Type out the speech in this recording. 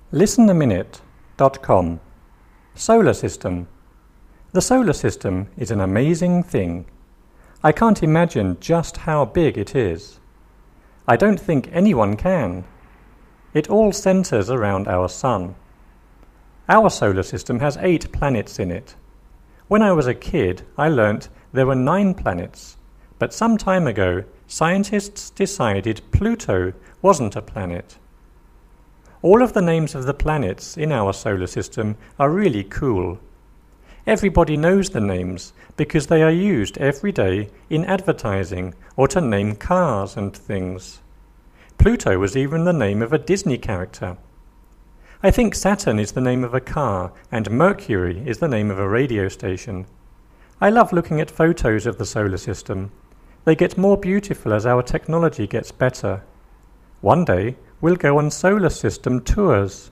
ListenAminute.com. Solar System. The solar system is an amazing thing. I can't imagine just how big it is. I don't think anyone can. It all centers around our sun. Our solar system has 8 planets in it. When I was a kid, I learnt there were 9 planets, but some time ago, scientists decided Pluto wasn't a planet. All of the names of the planets in our solar system are really cool. Everybody knows the names because they are used every day in advertising or to name cars and things. Pluto was even the name of a Disney character. I think Saturn is the name of a car and Mercury is the name of a radio station. I love looking at photos of the solar system. They get more beautiful as our technology gets better. One day, we'll go on solar system tours.